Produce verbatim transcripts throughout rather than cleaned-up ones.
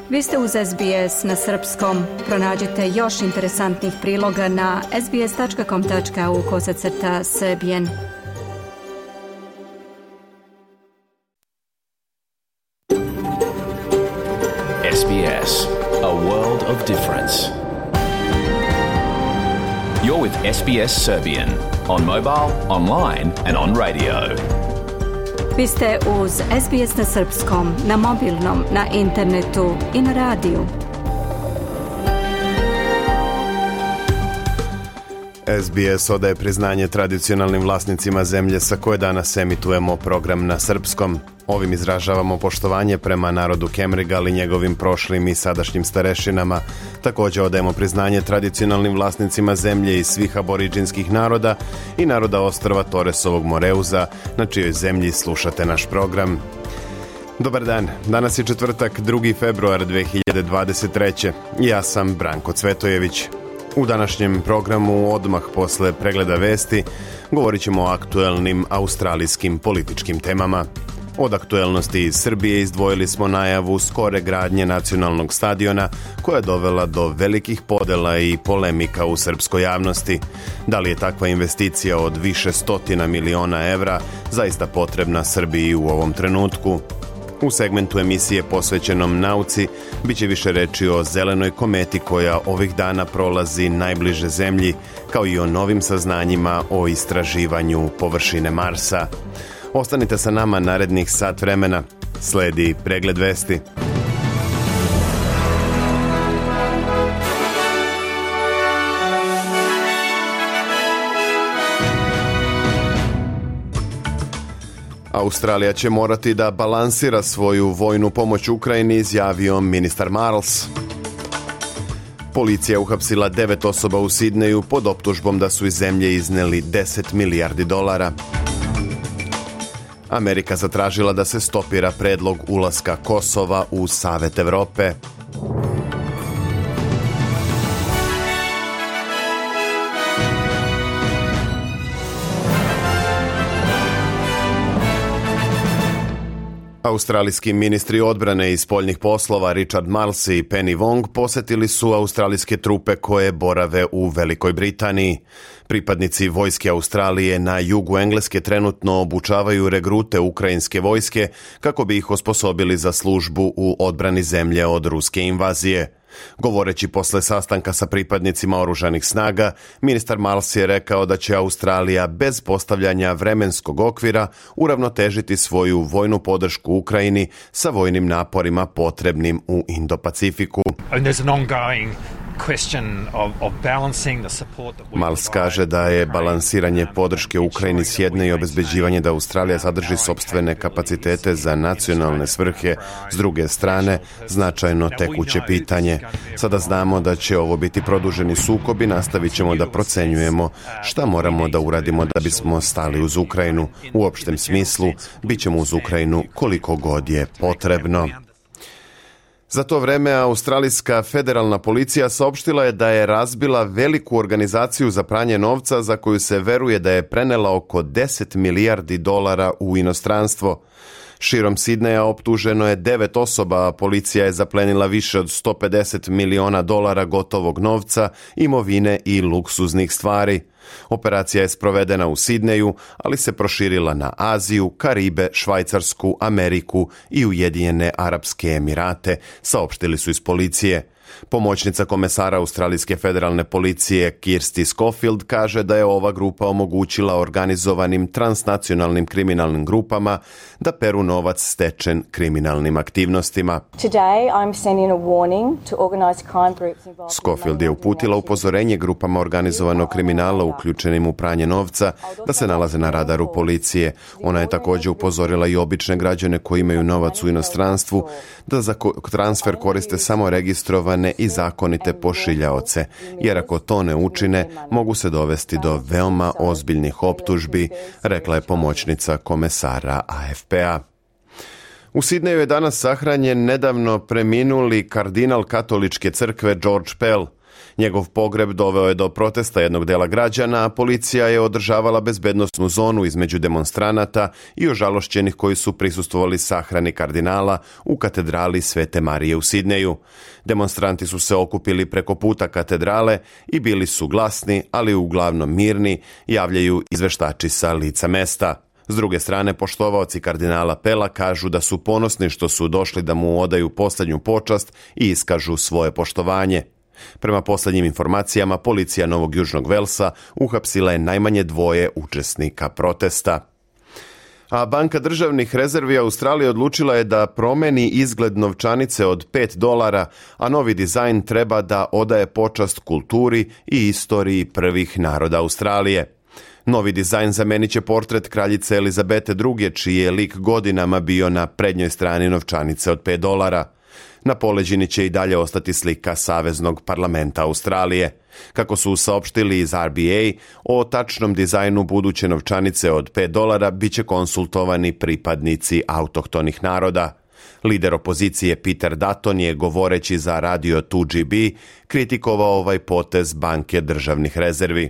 Vi ste uz S B S na srpskom. Pronađite još interesantnih priloga na sbs.com.au kosacrta srbijen. S B S, a world of difference. You're with S B S Serbian on mobile, online and on radio. Vi ste uz S B S na srpskom, na mobilnom, na internetu i na radiju. S B S odaje priznanje tradicionalnim vlasnicima zemlje sa koje danas emitujemo program na srpskom. Ovim izražavamo poštovanje prema narodu Kemrigal i njegovim prošlim i sadašnjim starešinama. Također odajemo priznanje tradicionalnim vlasnicima zemlje i svih aboriđinskih naroda i naroda ostrva Toresovog Moreuza, na čijoj zemlji slušate naš program. Dobar dan, danas je četvrtak, drugi februar dve hiljade dvadeset treće. Ja sam Branko Cvetojević. U današnjem programu, odmah posle pregleda vesti, govorit ćemo o aktuelnim australijskim političkim temama. Od aktuelnosti iz Srbije izdvojili smo najavu skore gradnje nacionalnog stadiona koja je dovela do velikih podela i polemika u srpskoj javnosti. Da li je takva investicija od više stotina miliona evra zaista potrebna Srbiji u ovom trenutku? U segmentu emisije posvećenom nauci biće više reči o zelenoj kometi koja ovih dana prolazi najbliže zemlji, kao i o novim saznanjima o istraživanju površine Marsa. Ostanite sa nama narednih sat vremena. Sledi pregled vesti. Australija će morati da balansira svoju vojnu pomoć Ukrajini, izjavio ministar Marls. Policija uhapsila devet osoba u Sidneju pod optužbom da su iz zemlje izneli deset milijardi dolara. Amerika zatražila da se stopira predlog ulaska Kosova u Savet Evrope. Australijski ministri odbrane i spoljnih poslova Richard Marles i Penny Wong posjetili su australijske trupe koje borave u Velikoj Britaniji. Pripadnici vojske Australije na jugu Engleske trenutno obučavaju regrute ukrajinske vojske kako bi ih osposobili za službu u odbrani zemlje od ruske invazije. Govoreći posle sastanka sa pripadnicima oružanih snaga, ministar Marles je rekao da će Australija bez postavljanja vremenskog okvira uravnotežiti svoju vojnu podršku Ukrajini sa vojnim naporima potrebnim u Indo-Pacifiku. Marles kaže da je balansiranje podrške Ukrajini s jedne i obezbeđivanje da Australija zadrži sopstvene kapacitete za nacionalne svrhe s druge strane značajno tekuće pitanje. Sada znamo da će ovo biti produženi sukob i nastavit ćemo da procenjujemo šta moramo da uradimo da bismo stali uz Ukrajinu. U opštem smislu, bit ćemo uz Ukrajinu koliko god je potrebno. Za to vreme australijska federalna policija saopštila je da je razbila veliku organizaciju za pranje novca za koju se veruje da je prenela oko deset milijardi dolara u inostranstvo. Širom Sidneja optuženo je devet osoba, a policija je zaplenila više od sto pedeset miliona dolara gotovog novca, imovine i luksuznih stvari. Operacija je sprovedena u Sidneju, ali se proširila na Aziju, Karibe, Švajcarsku, Ameriku i Ujedinjene Arapske Emirate, saopštili su iz policije. Pomoćnica komesara Australijske federalne policije Kirsty Schofield kaže da je ova grupa omogućila organizovanim transnacionalnim kriminalnim grupama da peru novac stečen kriminalnim aktivnostima. Schofield je uputila upozorenje grupama organizovanog kriminala uključenim u pranje novca da se nalaze na radaru policije. Ona je također upozorila i obične građane koji imaju novac u inostranstvu da za transfer koriste samo registrovane i zakonite pošiljaoce, jer ako to ne učine, mogu se dovesti do veoma ozbiljnih optužbi, rekla je pomoćnica komesara A F P-a. U Sidneju je danas sahranjen nedavno preminuli kardinal katoličke crkve George Pell. Njegov pogreb doveo je do protesta jednog dela građana, a policija je održavala bezbednosnu zonu između demonstranata i ožalošćenih koji su prisustvovali sahrani kardinala u katedrali Svete Marije u Sidneju. Demonstranti su se okupili preko puta katedrale i bili su glasni, ali uglavnom mirni, javljaju izveštači sa lica mesta. S druge strane, poštovaoci kardinala Pela kažu da su ponosni što su došli da mu odaju posljednju počast i iskažu svoje poštovanje. Prema posljednjim informacijama, policija Novog Južnog Velsa uhapsila je najmanje dvoje učesnika protesta. A Banka državnih rezervi Australije odlučila je da promeni izgled novčanice od pet dolara, a novi dizajn treba da odaje počast kulturi i istoriji prvih naroda Australije. Novi dizajn zamenit će portret kraljice Elizabete druge, čiji je lik godinama bio na prednjoj strani novčanice od pet dolara. Na poleđini će i dalje ostati slika Saveznog parlamenta Australije. Kako su saopštili iz R B A, o tačnom dizajnu buduće novčanice od pet dolara bit će konsultovani pripadnici autohtonih naroda. Lider opozicije Peter Dutton je, govoreći za radio dva G B, kritikovao ovaj potez Banke državnih rezervi.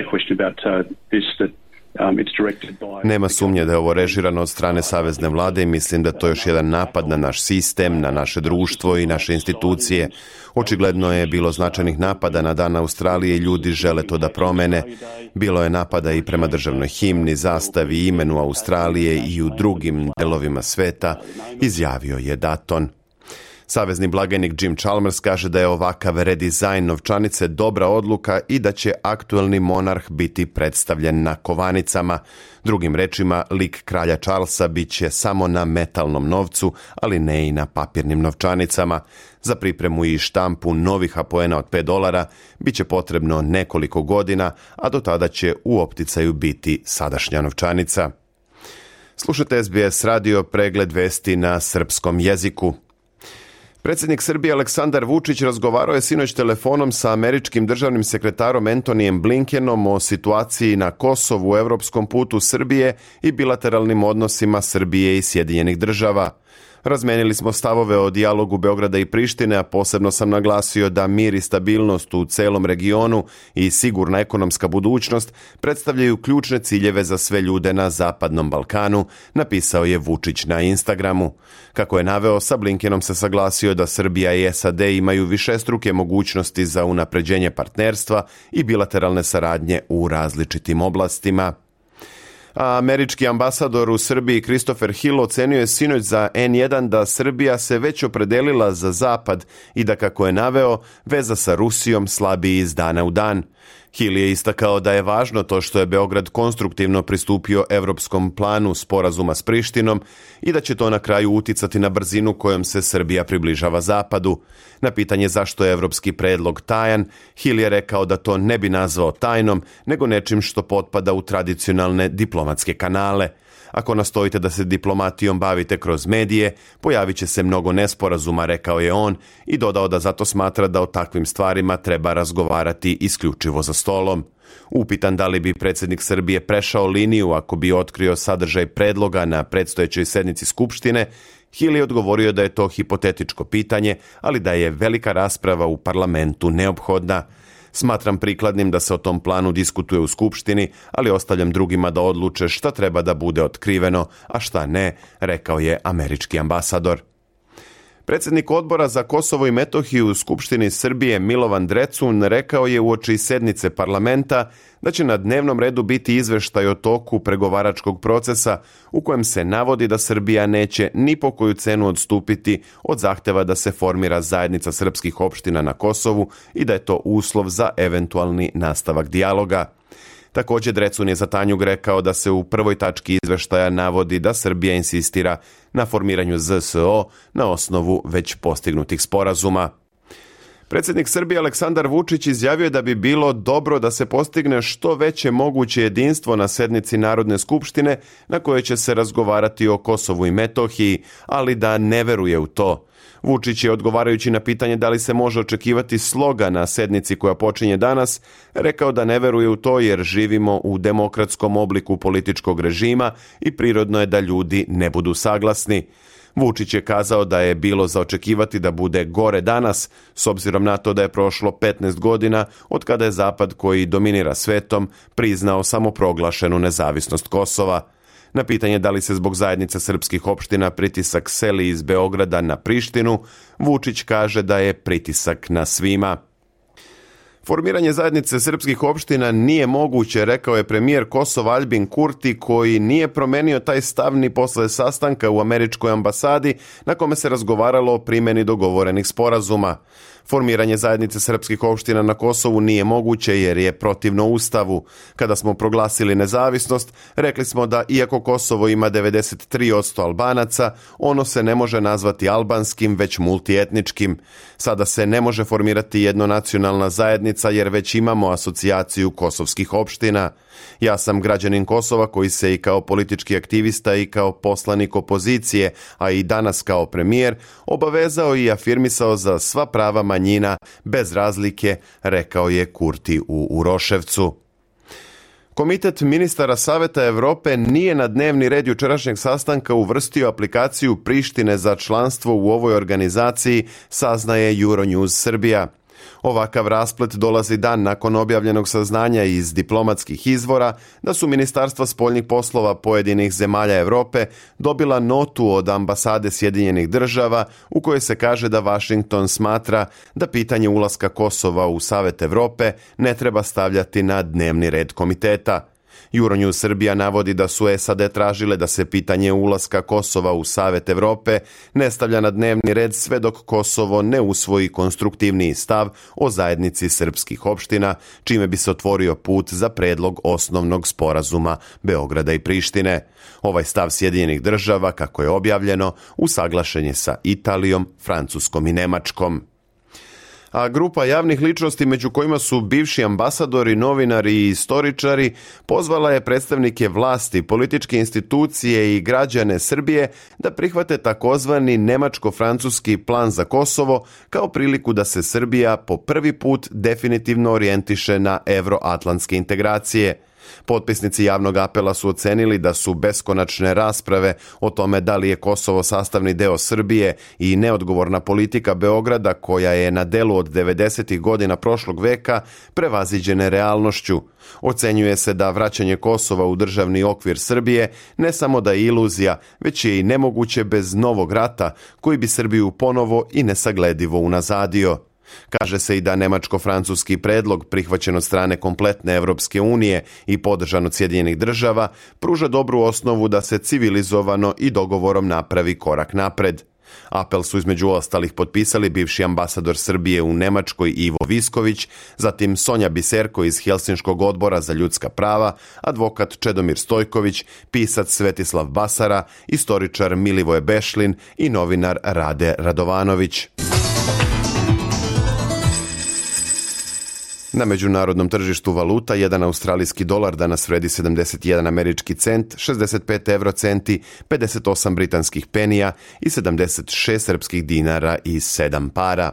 Nema sumnje da je ovo režirano od strane savezne vlade i mislim da to je još jedan napad na naš sistem, na naše društvo i naše institucije. Očigledno je bilo značajnih napada na Dan Australije i ljudi žele to da promene. Bilo je napada i prema državnoj himni, zastavi i imenu Australije i u drugim delovima sveta, izjavio je Dutton. Savezni blagajnik Jim Chalmers kaže da je ovakav redizajn novčanice dobra odluka i da će aktuelni monarh biti predstavljen na kovanicama. Drugim rečima, lik kralja Charlesa bit će samo na metalnom novcu, ali ne i na papirnim novčanicama. Za pripremu i štampu novih apoena od pet dolara bit će potrebno nekoliko godina, a do tada će u opticaju biti sadašnja novčanica. Slušajte S B S radio, pregled vesti na srpskom jeziku. Predsjednik Srbije Aleksandar Vučić razgovarao je sinoć telefonom sa američkim državnim sekretarom Antonijem Blinkenom o situaciji na Kosovu, evropskom putu Srbije i bilateralnim odnosima Srbije i Sjedinjenih država. Razmenili smo stavove o dijalogu Beograda i Prištine, a posebno sam naglasio da mir i stabilnost u celom regionu i sigurna ekonomska budućnost predstavljaju ključne ciljeve za sve ljude na Zapadnom Balkanu, napisao je Vučić na Instagramu. Kako je naveo, sa Blinkenom se saglasio da Srbija i S A D imaju višestruke mogućnosti za unapređenje partnerstva i bilateralne saradnje u različitim oblastima. A američki ambasador u Srbiji Christopher Hill ocenio je sinoć za N jedan da Srbija se već opredelila za Zapad i da, kako je naveo, veza sa Rusijom slabi iz dana u dan. Hill je istakao da je važno to što je Beograd konstruktivno pristupio evropskom planu sporazuma s Prištinom i da će to na kraju uticati na brzinu kojom se Srbija približava Zapadu. Na pitanje zašto je evropski predlog tajan, Hill je rekao da to ne bi nazvao tajnom, nego nečim što potpada u tradicionalne diplomatske kanale. Ako nastojite da se diplomatijom bavite kroz medije, pojavit će se mnogo nesporazuma, rekao je on, i dodao da zato smatra da o takvim stvarima treba razgovarati isključivo za stolom. Upitan da li bi predsjednik Srbije prešao liniju ako bi otkrio sadržaj predloga na predstojećoj sednici Skupštine, Hill je odgovorio da je to hipotetičko pitanje, ali da je velika rasprava u parlamentu neophodna. Smatram prikladnim da se o tom planu diskutuje u Skupštini, ali ostavljam drugima da odluče šta treba da bude otkriveno, a šta ne, rekao je američki ambasador. Predsjednik odbora za Kosovo i Metohiju u Skupštini Srbije Milovan Drecun rekao je uoči sednice parlamenta da će na dnevnom redu biti izveštaj o toku pregovaračkog procesa u kojem se navodi da Srbija neće ni po koju cenu odstupiti od zahteva da se formira zajednica srpskih opština na Kosovu i da je to uslov za eventualni nastavak dijaloga. Također Drecun je za Tanjug rekao da se u prvoj tački izveštaja navodi da Srbija insistira na formiranju Z S O na osnovu već postignutih sporazuma. Predsjednik Srbije Aleksandar Vučić izjavio je da bi bilo dobro da se postigne što veće moguće jedinstvo na sednici Narodne skupštine na kojoj će se razgovarati o Kosovu i Metohiji, ali da ne veruje u to. Vučić je, odgovarajući na pitanje da li se može očekivati sloga na sednici koja počinje danas, rekao da ne veruje u to jer živimo u demokratskom obliku političkog režima i prirodno je da ljudi ne budu saglasni. Vučić je kazao da je bilo za očekivati da bude gore danas, s obzirom na to da je prošlo petnaest godina od kada je Zapad, koji dominira svetom, priznao samoproglašenu nezavisnost Kosova. Na pitanje da li se zbog zajednice srpskih opština pritisak seli iz Beograda na Prištinu, Vučić kaže da je pritisak na svima. Formiranje zajednice srpskih opština nije moguće, rekao je premijer Kosova Aljbin Kurti, koji nije promenio taj stav ni posle sastanka u američkoj ambasadi na kome se razgovaralo o primjeni dogovorenih sporazuma. Formiranje zajednice srpskih opština na Kosovu nije moguće jer je protivno Ustavu. Kada smo proglasili nezavisnost, rekli smo da iako Kosovo ima devedeset tri posto Albanaca, ono se ne može nazvati albanskim, već multietničkim. Sada se ne može formirati jednonacionalna zajednica jer već imamo asocijaciju kosovskih opština. Ja sam građanin Kosova koji se i kao politički aktivista i kao poslanik opozicije, a i danas kao premijer, obavezao i afirmisao za sva prava manjina bez razlike, rekao je Kurti u Uroševcu. Komitet ministara Saveta Evrope nije na dnevni red jučerašnjeg sastanka uvrstio aplikaciju Prištine za članstvo u ovoj organizaciji, saznaje Euronews Srbija. Ovakav rasplet dolazi dan nakon objavljenog saznanja iz diplomatskih izvora da su ministarstva spoljnih poslova pojedinih zemalja Evrope dobila notu od ambasade Sjedinjenih država u kojoj se kaže da Vašington smatra da pitanje ulaska Kosova u Savet Evrope ne treba stavljati na dnevni red komiteta. Euronews Srbija navodi da su S A D tražile da se pitanje ulaska Kosova u Savet Evrope ne stavlja na dnevni red sve dok Kosovo ne usvoji konstruktivniji stav o zajednici srpskih opština, čime bi se otvorio put za predlog osnovnog sporazuma Beograda i Prištine. Ovaj stav Sjedinjenih država, kako je objavljeno, usaglašen je sa Italijom, Francuskom i Nemačkom. A grupa javnih ličnosti, među kojima su bivši ambasadori, novinari i istoričari, pozvala je predstavnike vlasti, političke institucije i građane Srbije da prihvate takozvani nemačko-francuski plan za Kosovo kao priliku da se Srbija po prvi put definitivno orijentiše na evroatlantske integracije. Potpisnici javnog apela su ocenili da su beskonačne rasprave o tome da li je Kosovo sastavni deo Srbije i neodgovorna politika Beograda, koja je na delu od devedesetih godina prošlog veka, prevaziđene realnošću. Ocenjuje se da vraćanje Kosova u državni okvir Srbije ne samo da je iluzija, već je i nemoguće bez novog rata koji bi Srbiju ponovo i nesagledivo unazadio. Kaže se i da nemačko-francuski predlog, prihvaćen od strane kompletne Evropske unije i podržan od Sjedinjenih država, pruža dobru osnovu da se civilizovano i dogovorom napravi korak napred. Apel su između ostalih potpisali bivši ambasador Srbije u Nemačkoj Ivo Visković, zatim Sonja Biserko iz Helsinškog odbora za ljudska prava, advokat Čedomir Stojković, pisac Svetislav Basara, istoričar Milivoje Bešlin i novinar Rade Radovanović. Na međunarodnom tržištu valuta jedan australijski dolar danas vredi sedamdeset jedan američki cent, šezdeset pet evrocenti, pedeset osam britanskih penija i sedamdeset šest srpskih dinara i sedam para.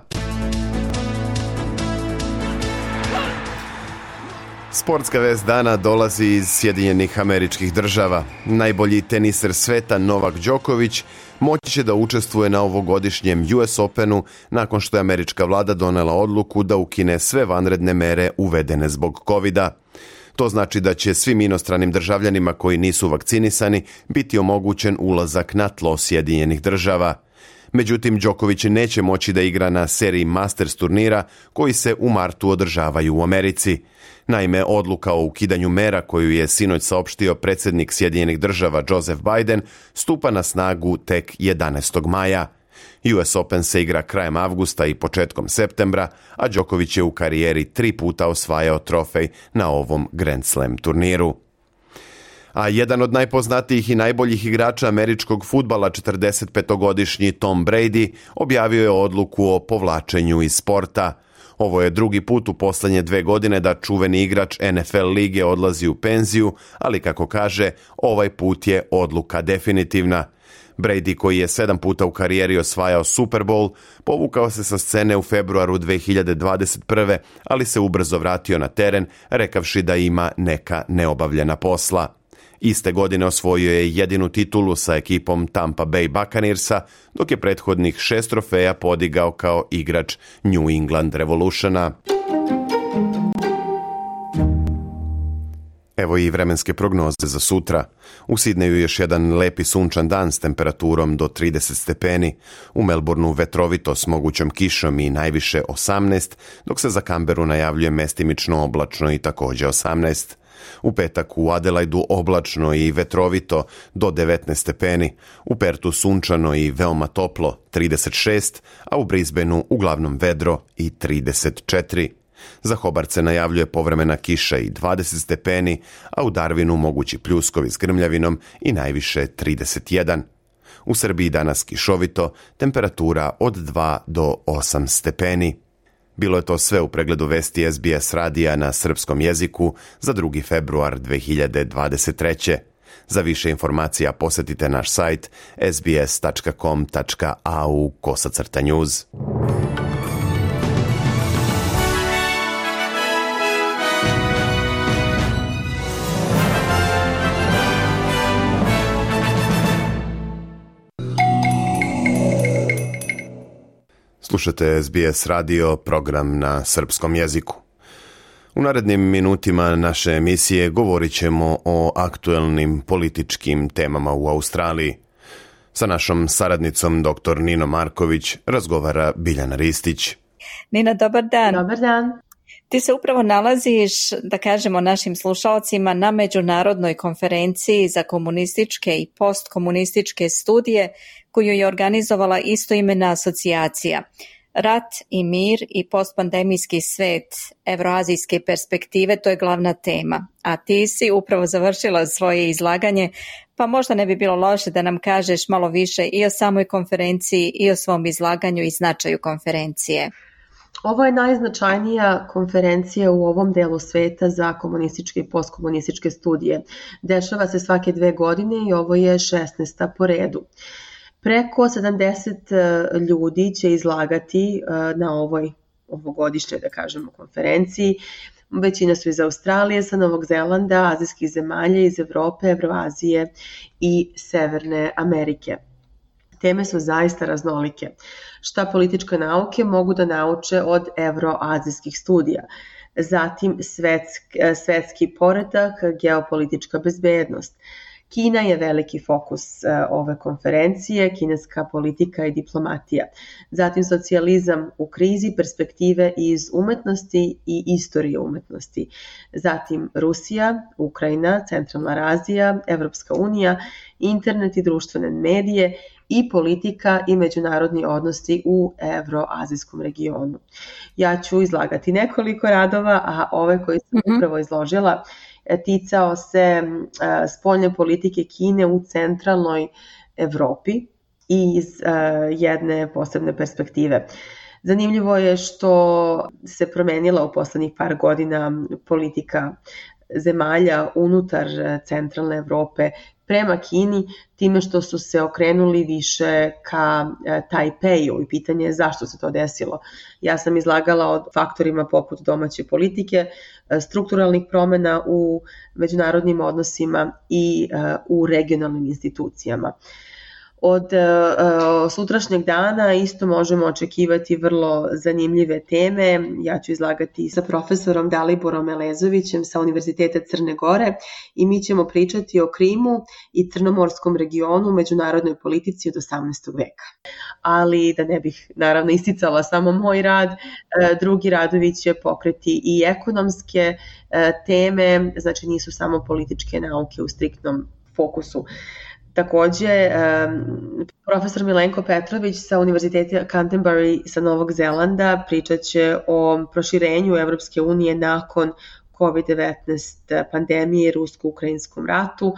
Sportska vest dana dolazi iz Sjedinjenih Američkih Država. Najbolji teniser sveta Novak Đoković moći će da učestvuje na ovogodišnjem U S Openu nakon što je američka vlada donela odluku da ukine sve vanredne mere uvedene zbog kovida. To znači da će svim inostranim državljanima koji nisu vakcinisani biti omogućen ulazak na tlo Sjedinjenih Država. Međutim, Đoković neće moći da igra na seriji Masters turnira koji se u martu održavaju u Americi. Naime, odluka o ukidanju mera koju je sinoć saopštio predsjednik Sjedinjenih Država Joseph Biden stupa na snagu tek jedanaestog maja. U S Open se igra krajem avgusta i početkom septembra, a Đoković je u karijeri tri puta osvajao trofej na ovom Grand Slam turniru. A jedan od najpoznatijih i najboljih igrača američkog fudbala, četrdesetpetogodišnji Tom Brady, objavio je odluku o povlačenju iz sporta. Ovo je drugi put u posljednje dve godine da čuveni igrač N F L lige odlazi u penziju, ali kako kaže, ovaj put je odluka definitivna. Brady, koji je sedam puta u karijeri osvajao Super Bowl, povukao se sa scene u februaru dve hiljade dvadeset prve, ali se ubrzo vratio na teren, rekavši da ima neka neobavljena posla. Iste godine osvojio je jedinu titulu sa ekipom Tampa Bay Buccaneersa, dok je prethodnih šest trofeja podigao kao igrač New England Revolutiona. Evo i vremenske prognoze za sutra. U Sidneju još jedan lepi sunčan dan s temperaturom do trideset stepeni. U Melbourneu vetrovito s mogućom kišom i najviše osamnaest, dok se za Canberu najavljuje mestimično oblačno i također osamnaest. U petak u Adelaidu oblačno i vetrovito do devetnaest stepeni, u Pertu sunčano i veoma toplo trideset šest, a u Brisbaneu uglavnom vedro i trideset četiri. Za Hobart se najavljuje povremena kiša i dvadeset stepeni, a u Darwinu mogući pljuskovi s grmljavinom i najviše trideset jedan. U Srbiji danas kišovito, temperatura od dva do osam stepeni. Bilo je to sve u pregledu vesti S B S radija na srpskom jeziku za drugi februar dve hiljade dvadeset treće. Za više informacija posjetite naš sajt s b s tačka com tačka a u kosacrta news. Slušate S B S radio, program na srpskom jeziku. U narednim minutima naše emisije govorit ćemo o aktuelnim političkim temama u Australiji. Sa našom saradnicom dr. Ninom Marković razgovara Biljana Ristić. Nina, dobar dan. Dobar dan. Ti se upravo nalaziš, da kažemo našim slušalcima, na međunarodnoj konferenciji za komunističke i postkomunističke studije koju je organizovala istoimena asocijacija. Rat i mir i postpandemijski svet evroazijske perspektive, to je glavna tema. A ti si upravo završila svoje izlaganje, pa možda ne bi bilo loše da nam kažeš malo više i o samoj konferenciji i o svom izlaganju i značaju konferencije. Ovo je najznačajnija konferencija u ovom delu sveta za komunističke i postkomunističke studije. Dešava se svake dve godine i ovo je šesnaesta po redu. Preko sedamdeset ljudi će izlagati na ovoj ovogodišnjoj, da kažemo, konferenciji. Većina su iz Australije, sa Novog Zelanda, azijskih zemalja, iz Evrope, Evroazije i Severne Amerike. Teme su zaista raznolike. Šta političke nauke mogu da nauče od evroazijskih studija? Zatim svetski, svetski poredak, geopolitička bezbednost. Kina je veliki fokus ove konferencije, kineska politika i diplomatija. Zatim socijalizam u krizi, perspektive iz umetnosti i istorije umetnosti. Zatim Rusija, Ukrajina, Centralna Azija, Evropska unija, internet i društvene medije i politika i međunarodni odnosi u evroazijskom regionu. Ja ću izlagati nekoliko radova, a ove koje sam mm-hmm. upravo izložila ticao se spoljne politike Kine u centralnoj Evropi i iz jedne posebne perspektive. Zanimljivo je što se promenila u poslednjih par godina politika zemalja unutar centralne Evrope prema Kini, time što su se okrenuli više ka Tajpeju i pitanje je zašto se to desilo. Ja sam izlagala o faktorima poput domaće politike, strukturalnih promjena u međunarodnim odnosima i u regionalnim institucijama. Od uh, sutrašnjeg dana isto možemo očekivati vrlo zanimljive teme. Ja ću izlagati sa profesorom Daliborom Elezovićem sa Univerziteta Crne Gore i mi ćemo pričati o Krimu i Crnomorskom regionu u međunarodnoj politici od osamnaestog veka. Ali da ne bih naravno isticala samo moj rad, uh, drugi radovi će pokreti i ekonomske uh, teme, znači nisu samo političke nauke u striktnom fokusu. Takođe, profesor Milenko Petrović sa Univerziteta Canterbury sa Novog Zelanda pričat će o proširenju Evropske unije nakon kovid devetnaest pandemije i rusko-ukrajinskom ratu.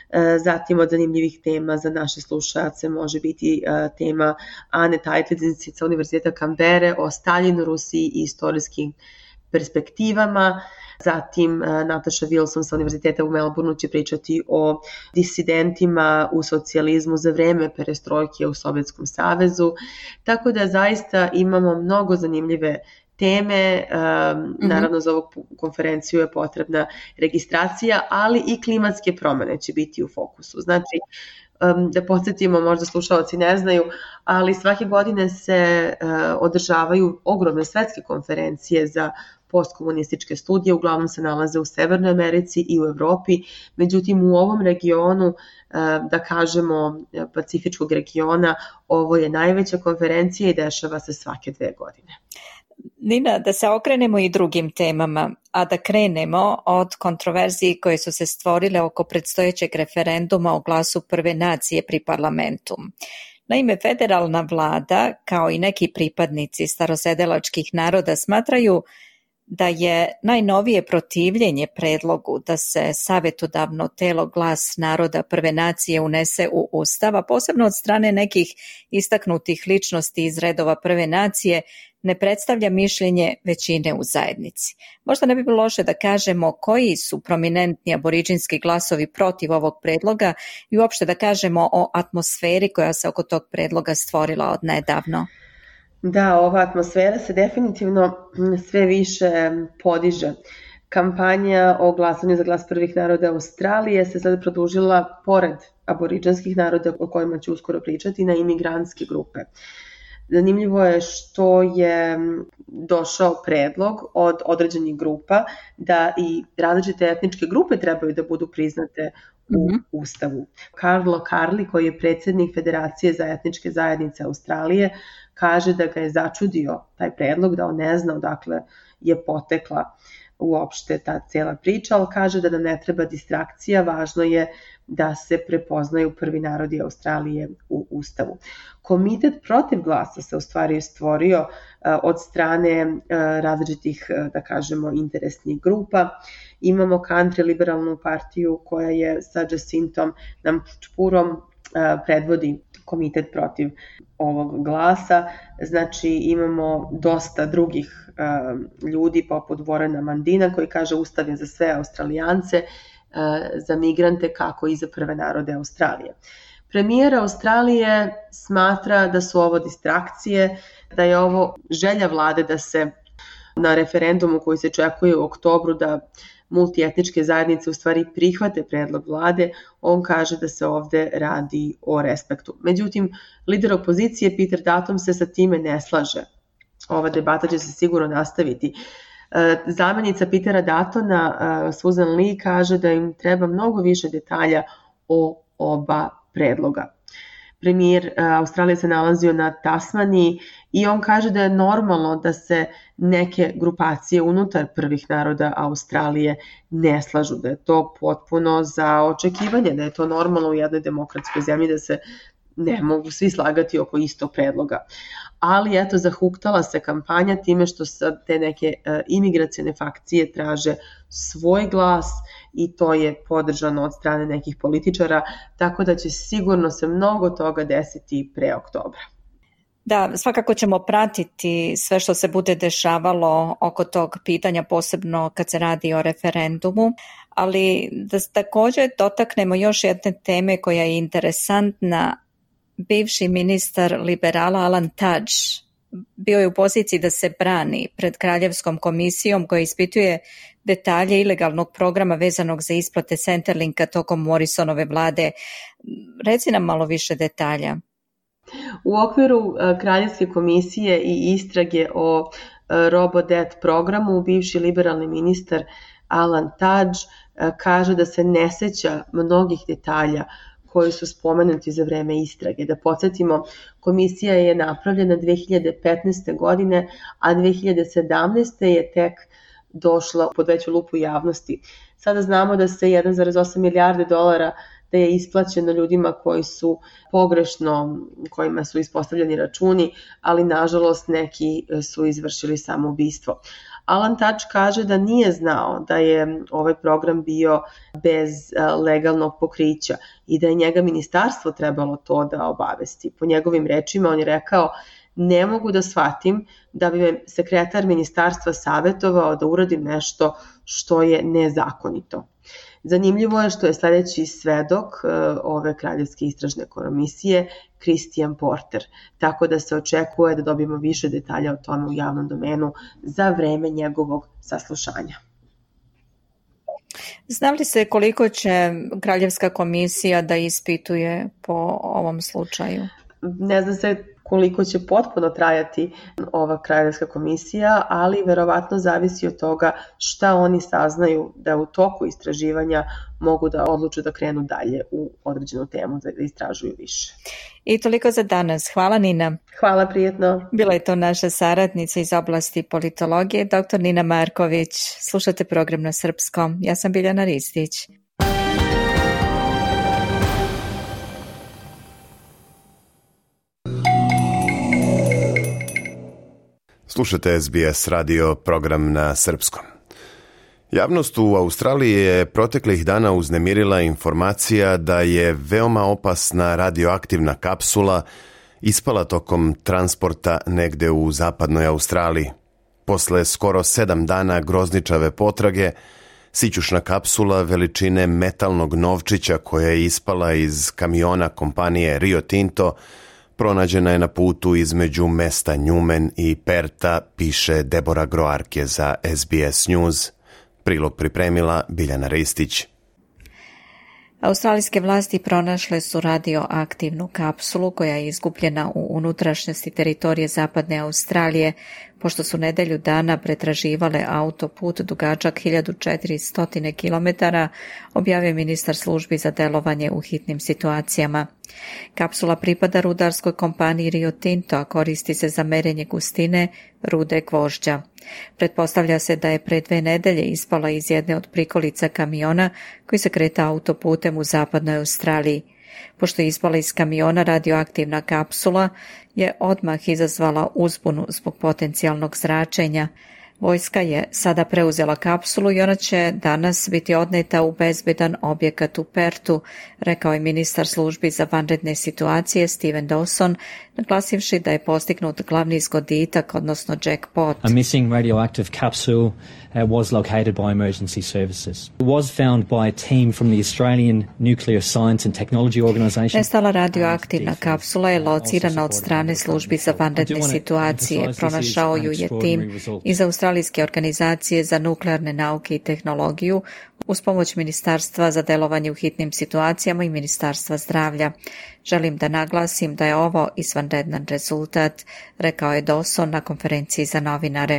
Zatim od zanimljivih tema za naše slušaoce može biti tema Ane Tajtlic sa Univerziteta Canberre o Staljinu, Rusiji i istorijskim perspektivama. Zatim Nataša Wilson sa Univerziteta u Melbourneu će pričati o disidentima u socijalizmu za vreme perestrojke u Sovjetskom savezu. Tako da zaista imamo mnogo zanimljive teme, um, naravno za ovu konferenciju je potrebna registracija, ali i klimatske promene će biti u fokusu. Znači, um, da podsjetimo, možda slušalci ne znaju, ali svake godine se uh, održavaju ogromne svetske konferencije za postkomunističke studije, uglavnom se nalaze u Severnoj Americi i u Evropi, međutim u ovom regionu, da kažemo Pacifičkog regiona, ovo je najveća konferencija i dešava se svake dve godine. Nina, da se okrenemo i drugim temama, a da krenemo od kontroverziji koje su se stvorile oko predstojećeg referenduma o glasu prve nacije pri parlamentu. Naime, federalna vlada, kao i neki pripadnici starosedelačkih naroda, smatraju da je najnovije protivljenje predlogu da se savjetodavno telo Glas naroda prve nacije unese u Ustav, a posebno od strane nekih istaknutih ličnosti iz redova prve nacije, ne predstavlja mišljenje većine u zajednici. Možda ne bi bilo loše da kažemo koji su prominentni aboriđinski glasovi protiv ovog predloga i uopšte da kažemo o atmosferi koja se oko tog predloga stvorila od nedavno. Da, ova atmosfera se definitivno sve više podiže. Kampanja o glasanju za glas prvih naroda Australije se sad produžila pored aboriđanskih naroda o kojima ću uskoro pričati na imigrantske grupe. Zanimljivo je što je došao predlog od određenih grupa da i različite etničke grupe trebaju da budu priznate u mm-hmm. Ustavu. Carlo Carli, koji je predsjednik Federacije za etničke zajednice Australije, kaže da ga je začudio taj predlog, da on ne zna odakle je potekla uopšte ta cijela priča, ali kaže da nam ne treba distrakcija, važno je da se prepoznaju prvi narodi Australije u Ustavu. Komitet protiv glasa se u stvari stvorio uh, od strane uh, različitih, uh, da kažemo, interesnih grupa. Imamo Country liberalnu partiju koja je sa Jacintom Nampčpurom uh, predvodi komitet protiv ovog glasa, znači imamo dosta drugih uh, ljudi poput Warrena Mandina koji kaže Ustav je za sve Australijance, uh, za migrante kako i za prve narode Australije. Premijer Australije smatra da su ovo distrakcije, da je ovo želja vlade da se na referendumu koji se očekuje u oktobru da multietničke zajednice u stvari prihvate predlog vlade, on kaže da se ovde radi o respektu. Međutim, lider opozicije Peter Dutton se sa time ne slaže. Ova debata će se sigurno nastaviti. Zamjenica Petera Duttona, Susan Lee, kaže da im treba mnogo više detalja o oba predloga. Premijer Australije se nalazio na Tasmaniji i on kaže da je normalno da se neke grupacije unutar prvih naroda Australije ne slažu, da je to potpuno za očekivanje, da je to normalno u jednoj demokratskoj zemlji da se ne mogu svi slagati oko istog predloga. Ali eto, zahuktala se kampanja time što sad te neke uh, imigracione fakcije traže svoj glas i to je podržano od strane nekih političara, tako da će sigurno se mnogo toga desiti pre oktobra. Da, svakako ćemo pratiti sve što se bude dešavalo oko tog pitanja, posebno kad se radi o referendumu, ali da također dotaknemo još jedne teme koja je interesantna. Bivši ministar liberala Alan Tudge bio je u poziciji da se brani pred Kraljevskom komisijom koja ispituje detalje ilegalnog programa vezanog za isplate Centrelinka tokom Morrisonove vlade. Reci nam malo više detalja. U okviru Kraljevske komisije i istrage o Robodebt programu bivši liberalni ministar Alan Tudge kaže da se ne seća mnogih detalja koji su spomenuti za vreme istrage. Da podsjetimo, komisija je napravljena dve hiljade petnaeste. godine, a dve hiljade sedamnaeste. je tek došla pod veću lupu javnosti. Sada znamo da se jedan zarez osam milijarde dolara da je isplaćeno ljudima koji su pogrešno, kojima su ispostavljeni računi, ali nažalost neki su izvršili samoubistvo. Alan Tudge kaže da nije znao da je ovaj program bio bez legalnog pokrića i da je njega ministarstvo trebalo to da obavesti. Po njegovim rečima on je rekao: ne mogu da shvatim da bi me sekretar ministarstva savjetovao da uradim nešto što je nezakonito. Zanimljivo je što je sledeći svedok ove kraljevske istražne komisije Christian Porter, tako da se očekuje da dobijemo više detalja o tome u javnom domenu za vreme njegovog saslušanja. Zna li se koliko će kraljevska komisija da ispituje po ovom slučaju? Ne zna se koliko će potpuno trajati ova kraljevska komisija, ali verovatno zavisi od toga šta oni saznaju da u toku istraživanja mogu da odluče da krenu dalje u određenu temu, da istražuju više. I toliko za danas. Hvala, Nina. Hvala, prijetno. Bila je to naša saradnica iz oblasti politologije, doktor Nina Marković. Slušate program na srpskom. Ja sam Biljana Ristić. Slušate S B S radio, program na srpskom. Javnost u Australiji je proteklih dana uznemirila informacija da je veoma opasna radioaktivna kapsula ispala tokom transporta negde u zapadnoj Australiji. Posle skoro sedam dana grozničave potrage, sićušna kapsula veličine metalnog novčića koja je ispala iz kamiona kompanije Rio Tinto pronađena je na putu između mesta Newman i Perta, piše Debora Groarke za S B S News. Prilog pripremila Biljana Ristić. Australijske vlasti pronašle su radioaktivnu kapsulu koja je izgubljena u unutrašnjosti teritorije zapadne Australije, pošto su nedelju dana pretraživale autoput dugačak hiljadu četiristo kilometara, objavio ministar službi za delovanje u hitnim situacijama. Kapsula pripada rudarskoj kompaniji Rio Tinto, a koristi se za merenje gustine rude gvožđa. Pretpostavlja se da je pre dve nedelje ispala iz jedne od prikolica kamiona koji se kreta autoputem u zapadnoj Australiji. Pošto je ispala iz kamiona radioaktivna kapsula, je odmah izazvala uzbunu zbog potencijalnog zračenja. Vojska je sada preuzela kapsulu i ona će danas biti odneta u bezbedan objekat u Pertu, rekao je ministar službi za vanredne situacije Steven Dawson, naglasivši da je postignut glavni zgoditak, odnosno jackpot. A missing radioactive capsule uh, was located by emergency services. It was found by a team from the Australian Nuclear Science and Technology Organisation. Nestala radioaktivna kapsula je locirana od strane službi za vanredne situacije. Pronašao ju je tim iz Australijske organizacije za nuklearne nauke i tehnologiju uz pomoć Ministarstva za delovanje u hitnim situacijama i Ministarstva zdravlja. Želim da naglasim da je ovo izvanredan rezultat, rekao je Dawson na konferenciji za novinare.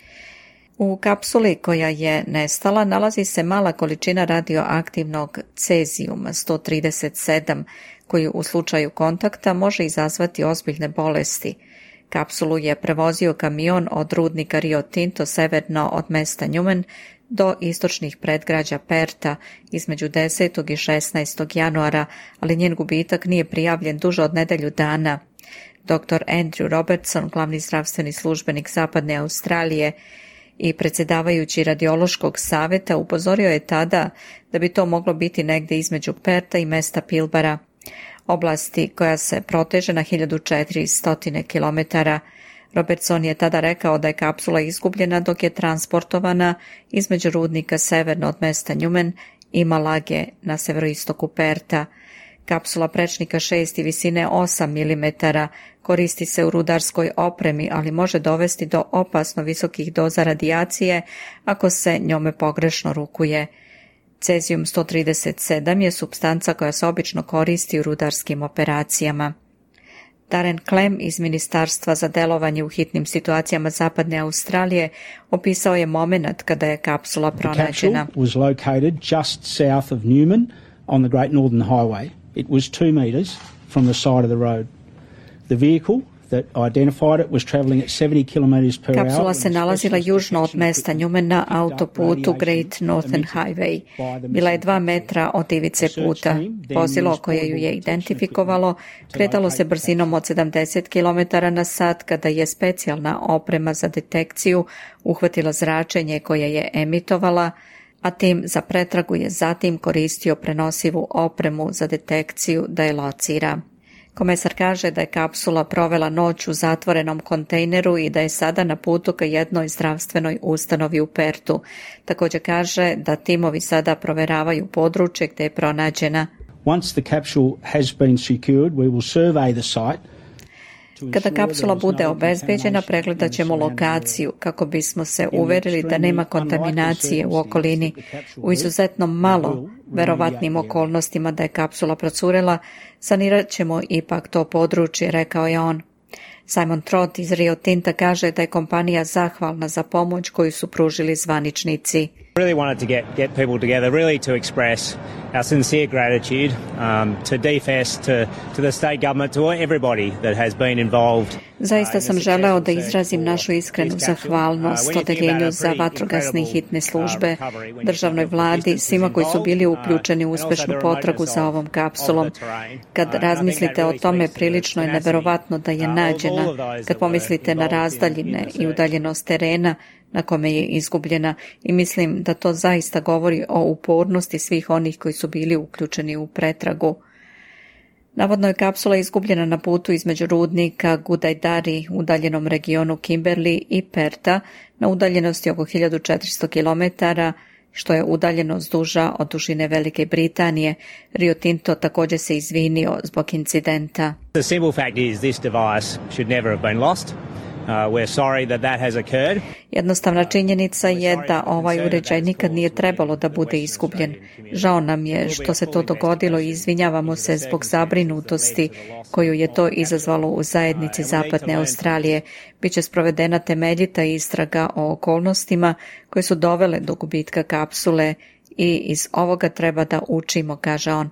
U kapsuli koja je nestala nalazi se mala količina radioaktivnog cezijuma sto trideset sedam, koji u slučaju kontakta može izazvati ozbiljne bolesti. Kapsulu je prevozio kamion od rudnika Rio Tinto severno od mesta Newman do istočnih predgrađa Perta između desetog i šesnaestog januara, ali njen gubitak nije prijavljen duže od nedelju dana. doktor Andrew Robertson, glavni zdravstveni službenik zapadne Australije i predsjedavajući radiološkog saveta, upozorio je tada da bi to moglo biti negde između Perta i mesta Pilbara, oblasti koja se proteže na hiljadu četiristo kilometara. Robertson je tada rekao da je kapsula izgubljena dok je transportovana između rudnika severno od mesta Newman i Malage na severoistoku Perta. Kapsula prečnika šest i visine osam milimetara koristi se u rudarskoj opremi, ali može dovesti do opasno visokih doza radijacije ako se njome pogrešno rukuje. Cezijum sto trideset sedam je supstanca koja se obično koristi u rudarskim operacijama. Darren Clem iz Ministarstva za delovanje u hitnim situacijama zapadne Australije opisao je moment kada je kapsula pronađena. The capsule was located just south of Newman on the Great Northern Highway. It was two metres from the side of the road. The vehicle that identified it was travelling at seventy kilometres per hour. Kapsula se nalazila južno od mesta Newman na autoputu Great Northern Highway. Bila je dva metra od ivice puta. Vozilo koje ju je identifikovalo kretalo se brzinom od sedamdeset kilometara na sat kada je specijalna oprema za detekciju uhvatila zračenje koje je emitovala, a tim za pretragu je zatim koristio prenosivu opremu za detekciju da je locira. Komesar kaže da je kapsula provela noć u zatvorenom kontejneru i da je sada na putu ka jednoj zdravstvenoj ustanovi u Pertu. Također kaže da timovi sada proveravaju područje gdje je pronađena. Once the capsule has been secured, we will survey the site. Kada kapsula bude obezbeđena, pregledat ćemo lokaciju kako bismo se uverili da nema kontaminacije u okolini. U izuzetno malo verovatnim okolnostima da je kapsula procurela, sanirat ćemo ipak to područje, rekao je on. Simon Trott iz Rio Tinta kaže da je kompanija zahvalna za pomoć koju su pružili zvaničnici. Really wanted to get get people together, really to express our sincere gratitude um, to D F S, to to the state government, to everybody that has been involved. Zaista sam želeo da izrazim našu iskrenu zahvalnost odeljenju za vatrogasne i hitne službe, državnoj vladi, svima koji su bili uključeni u uspešnu potragu za ovom kapsulom. Kad razmislite o tome, prilično je neverovatno da je nađena. Kad pomislite na razdaljine i udaljenost terena na kome je izgubljena, i mislim da to zaista govori o upornosti svih onih koji su bili uključeni u pretragu. Navodno je kapsula izgubljena na putu između rudnika Gudajdari u udaljenom regionu Kimberley i Perta na udaljenosti oko hiljadu četiristo kilometara, što je udaljenost duža od dužine Velike Britanije. Rio Tinto također se izvinio zbog incidenta. The simple fact is this device should never have been lost. Uh, we're sorry that that has occurred. Jednostavna činjenica je da ovaj uređaj nikad nije trebalo da bude izgubljen. Žao nam je što se to dogodilo i izvinjavamo se zbog zabrinutosti koju je to izazvalo u zajednici Zapadne Australije. Biće sprovedena temeljita istraga o okolnostima koje su dovele do gubitka kapsule i iz ovoga treba da učimo, kaže on.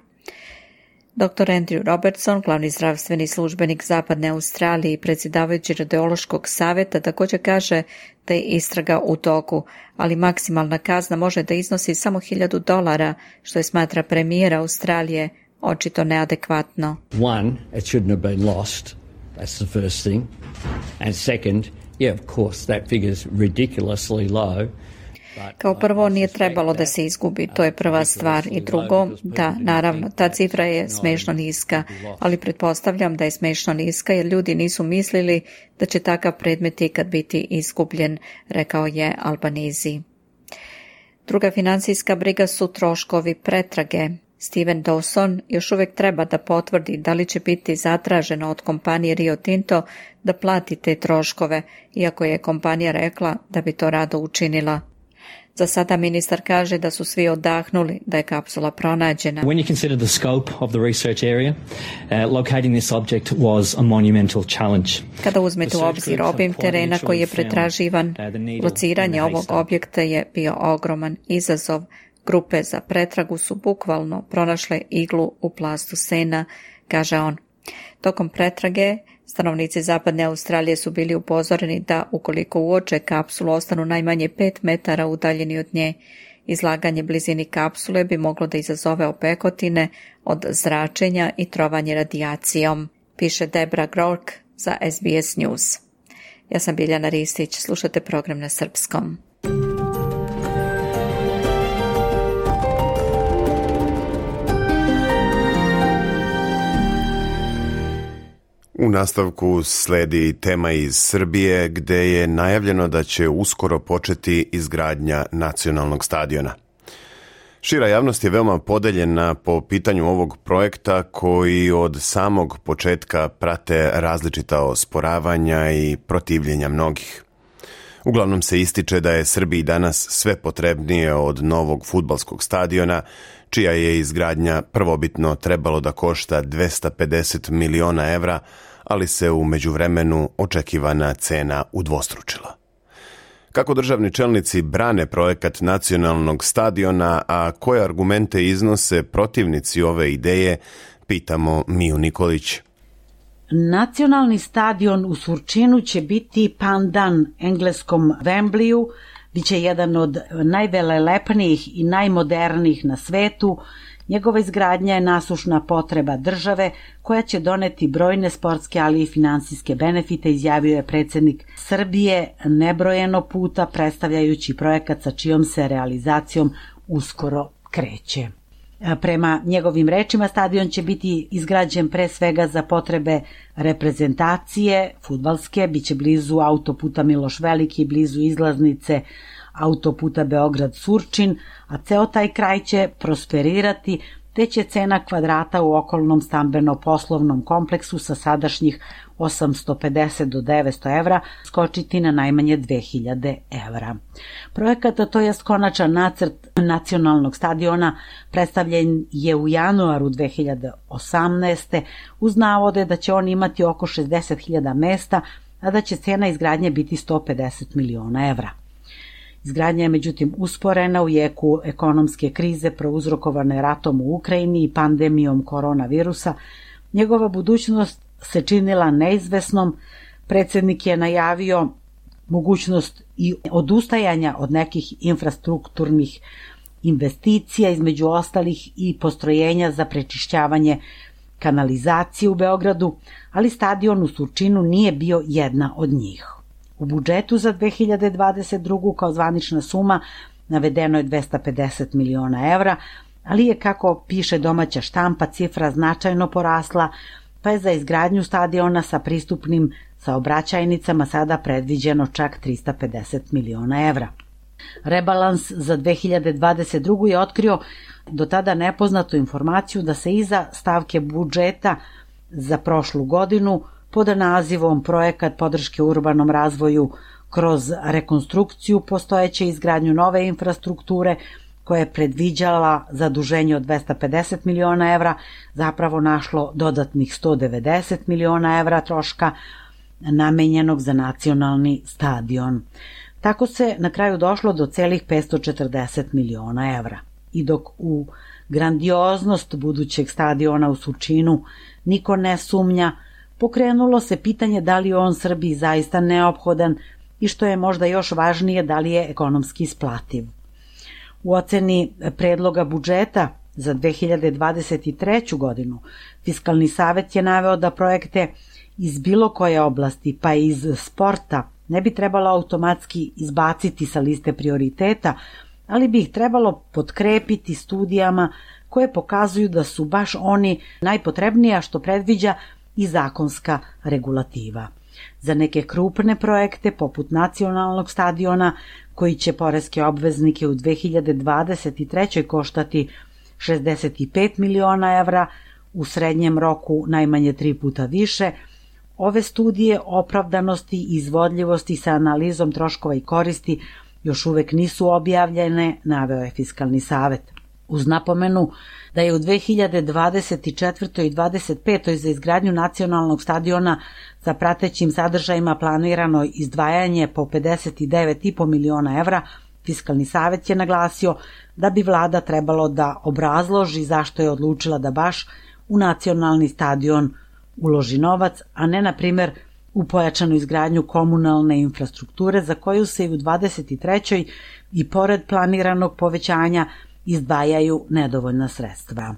doktor Andrew Robertson, glavni zdravstveni službenik Zapadne Australije i predsjedavajući radiološkog savjeta, također kaže da je istraga u toku, ali maksimalna kazna može da iznosi samo hiljadu dolara, što je, smatra premijer Australije, očito neadekvatno. One, it shouldn't have been lost. That's the first thing. And second, yeah, of course, that figure's ridiculously low. Kao prvo, nije trebalo da se izgubi, to je prva stvar. I drugo, da, naravno, ta cifra je smešno niska, ali pretpostavljam da je smešno niska jer ljudi nisu mislili da će takav predmet ikad biti izgubljen, rekao je Albanese. Druga financijska briga su troškovi pretrage. Steven Dawson još uvijek treba da potvrdi da li će biti zatraženo od kompanije Rio Tinto da plati te troškove, iako je kompanija rekla da bi to rado učinila. Za sada ministar kaže da su svi odahnuli da je kapsula pronađena. When you consider the scope of the research area, uh, locating this object was a monumental challenge. Kada uzmete u obzir obim terena koji je pretraživan, lociranje ovog objekta je bio ogroman izazov. Grupe za pretragu su bukvalno pronašle iglu u plastu sena, kaže on. Tokom pretrage stanovnici Zapadne Australije su bili upozoreni da ukoliko uoče kapsulu ostanu najmanje pet metara udaljeni od nje. Izlaganje blizini kapsule bi moglo da izazove opekotine od zračenja i trovanje radijacijom, piše Debra Grork za S B S News. Ja sam Biljana Ristić, slušate program na srpskom. U nastavku sledi tema iz Srbije gde je najavljeno da će uskoro početi izgradnja nacionalnog stadiona. Šira javnost je veoma podeljena po pitanju ovog projekta koji od samog početka prate različita osporavanja i protivljenja mnogih. Uglavnom se ističe da je Srbiji danas sve potrebnije od novog fudbalskog stadiona, čija je izgradnja prvobitno trebalo da košta dvesta pedeset miliona evra, ali se u međuvremenu očekivana cena udvostručila. Kako državni čelnici brane projekat nacionalnog stadiona, a koje argumente iznose protivnici ove ideje, pitamo Miju Nikolić. Nacionalni stadion u Surčinu će biti pandan engleskom Wembleyu, biće jedan od najvelelepnijih i najmodernijih na svetu. Njegova izgradnja je nasušna potreba države koja će doneti brojne sportske, ali i finansijske benefite, izjavio je predsjednik Srbije nebrojeno puta predstavljajući projekat sa čijom se realizacijom uskoro kreće. Prema njegovim rečima, stadion će biti izgrađen pre svega za potrebe reprezentacije fudbalske, biće blizu autoputa Miloš Veliki, blizu izlaznice autoputa Beograd-Surčin, a ceo taj kraj će prosperirati, te će cena kvadrata u okolnom stambeno-poslovnom kompleksu sa sadašnjih osamsto pedeset do devetsto evra skočiti na najmanje dve hiljade evra. Projekat, to jest konačan nacrt nacionalnog stadiona, predstavljen je u januaru dve hiljade osamnaeste uz navode da će on imati oko šezdeset hiljada mesta, a da će cena izgradnje biti sto pedeset miliona evra. Izgradnja je međutim usporena u jeku ekonomske krize prouzrokovane ratom u Ukrajini i pandemijom koronavirusa. Njegova budućnost se činila neizvesnom. Predsednik je najavio mogućnost i odustajanja od nekih infrastrukturnih investicija, između ostalih i postrojenja za prečišćavanje kanalizacije u Beogradu, ali stadion u Surčinu nije bio jedna od njih. U budžetu za dve hiljade dvadeset drugu kao zvanična suma navedeno je dvesta pedeset miliona evra, ali je, kako piše domaća štampa, cifra značajno porasla, pa je za izgradnju stadiona sa pristupnim saobraćajnicama sada predviđeno čak trista pedeset miliona evra. Rebalans za dve hiljade dvadeset drugu je otkrio do tada nepoznatu informaciju da se iza stavke budžeta za prošlu godinu pod nazivom Projekat podrške urbanom razvoju kroz rekonstrukciju postojeće izgradnju nove infrastrukture, koja je predviđala zaduženje od dvesta pedeset miliona evra, zapravo našlo dodatnih sto devedeset miliona evra troška namenjenog za nacionalni stadion. Tako se na kraju došlo do celih petsto četrdeset miliona evra. I dok u grandioznost budućeg stadiona u Surčinu niko ne sumnja, pokrenulo se pitanje da li je on Srbiji zaista neophodan i, što je možda još važnije, da li je ekonomski isplativ. U oceni predloga budžeta za dve hiljade dvadeset treću godinu Fiskalni savet je naveo da projekte iz bilo koje oblasti, pa i iz sporta, ne bi trebalo automatski izbaciti sa liste prioriteta, ali bi ih trebalo potkrepiti studijama koje pokazuju da su baš oni najpotrebnija, što predviđa i zakonska regulativa. Za neke krupne projekte, poput nacionalnog stadiona, koji će poreske obveznike u dve hiljade dvadeset trećoj koštati šezdeset pet miliona evra, u srednjem roku najmanje tri puta više, ove studije opravdanosti i izvodljivosti sa analizom troškova i koristi još uvek nisu objavljene, naveo je Fiskalni savet. Uz napomenu da je u dve hiljade dvadeset četvrtoj i dvadeset petoj za izgradnju nacionalnog stadiona sa pratećim sadržajima planirano izdvajanje po pedeset devet i po miliona evra, Fiskalni savet je naglasio da bi vlada trebalo da obrazloži zašto je odlučila da baš u nacionalni stadion uloži novac, a ne, na primer, u pojačanu izgradnju komunalne infrastrukture, za koju se i u dvadeset trećoj i pored planiranog povećanja izdvajaju nedovoljna sredstva.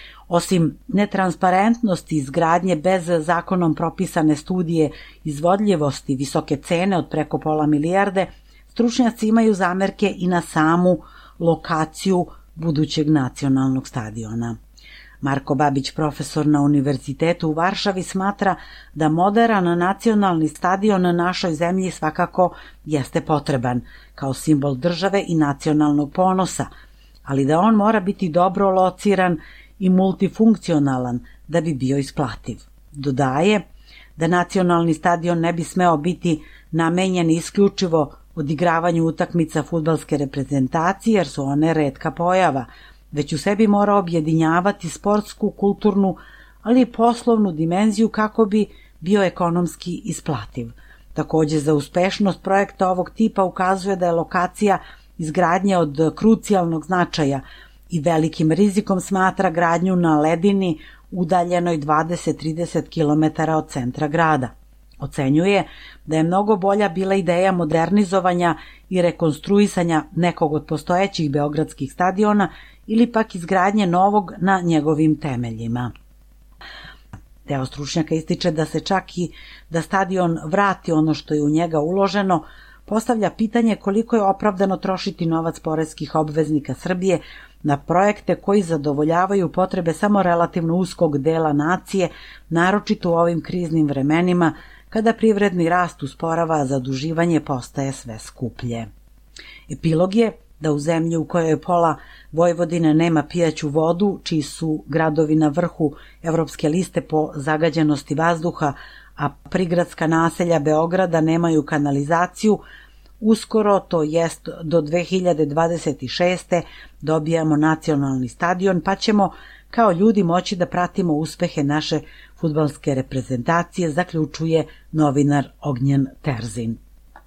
Osim netransparentnosti izgradnje bez zakonom propisane studije izvodljivosti, visoke cene od preko pola milijarde, stručnjaci imaju zamerke i na samu lokaciju budućeg nacionalnog stadiona. Marko Babić, profesor na Univerzitetu u Varšavi, smatra da moderan nacionalni stadion na našoj zemlji svakako jeste potreban kao simbol države i nacionalnog ponosa, ali da on mora biti dobro lociran i multifunkcionalan da bi bio isplativ. Dodaje da nacionalni stadion ne bi smeo biti namenjen isključivo odigravanju utakmica fudbalske reprezentacije, jer su one retka pojava, već u sebi mora objedinjavati sportsku, kulturnu, ali i poslovnu dimenziju kako bi bio ekonomski isplativ. Takođe, za uspešnost projekta ovog tipa ukazuje da je lokacija izgradnje od krucijalnog značaja i velikim rizikom smatra gradnju na ledini udaljenoj dvadeset do trideset kilometara od centra grada. Ocenjuje da je mnogo bolja bila ideja modernizovanja i rekonstruisanja nekog od postojećih beogradskih stadiona ili pak izgradnje novog na njegovim temeljima. Deo stručnjaka ističe da se čak i da stadion vrati ono što je u njega uloženo, postavlja pitanje koliko je opravdano trošiti novac poreskih obveznika Srbije na projekte koji zadovoljavaju potrebe samo relativno uskog dela nacije, naročito u ovim kriznim vremenima kada privredni rast usporava, a zaduživanje postaje sve skuplje. Epilog je da u zemlji u kojoj pola Vojvodine nema pijaću vodu, čiji su gradovi na vrhu evropske liste po zagađenosti vazduha, a prigradska naselja Beograda nemaju kanalizaciju, uskoro, to jest do dve hiljade dvadeset šeste. dobijamo nacionalni stadion, pa ćemo kao ljudi moći da pratimo uspehe naše fudbalske reprezentacije, zaključuje novinar Ognjen Terzin.